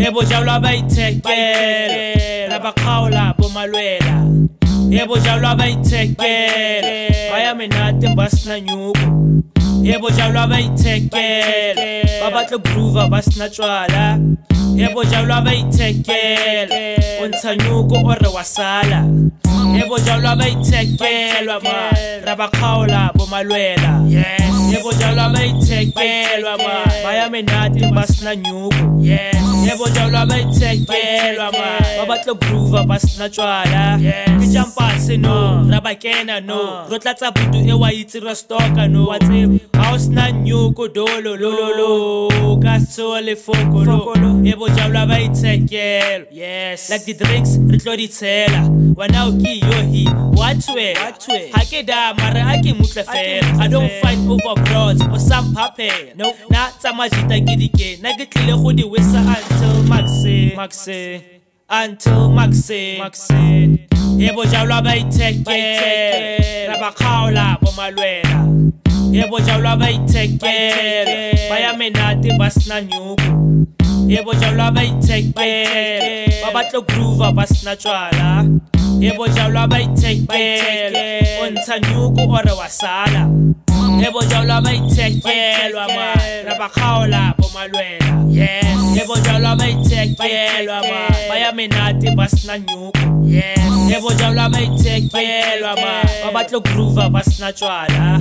Yebo jalo abayithekele Rabaqhawula bomalwela Yebo jalo abayithekele Bayamenate mbasina nyuku Yebo jalo abayithekele Babatlo groove basina tshwala Yebo jalo abayithekele Untanyuko ore wasala Yebo jalo abayithekele Rabaqhawula bomalwela Yebo jalo abayithekele Bayamenate mbasina nyuku Yebo jalo abayithekele Babatlo groove basina tshwala Kijampase no Rabakena no Rotlatsa butu ewa itira stoka no Watsebe House na nyuko dolo lolo Kasole foko lo Yebo jalo abayithekele Yes Like the drinks ritlo ditshela Wana uki yohi Watwe Hake da mara ake mutle fela I don't fight over broads or some pape No Na tsamajita gidike Nagitlile khudi wisa until Maxi Until Maxi Yebo jalo abayithekele Rabaqhawula bomalwela Yebo jalo abayithekele Bayamenate basina nyuku Yebo jalo abayithekele Babatlo groove basina tshwala Yebo jalo abayithekele Untanyuko ore wasala Yebo jalo abayithekele Rabaqhawula bomalwela Yebo jalo abayithekele Bayamenate basina nyuku Yebo jalo abayithekele Babatlo groove basina tshwala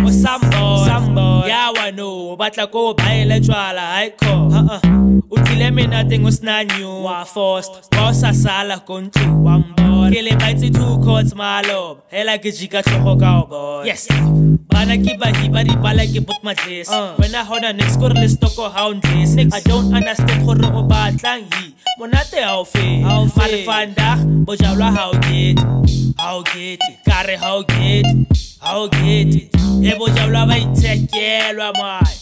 Sambo Yawa no Batla ko bayele tshwala Haiko Utile menate ngosina nyu Wa forced Wasasala kontlu Wambona Kele baitsi 2 courts malo Hela gijika tlhogo ka boy Yes Bana kiba hiba di bala ke put my place When I hold a next score list toko houndless I don't understand gore o batlang hi Monate hao fe Mare fanda Bo jalo how get it Kare how get it Yebo jalo abayithekele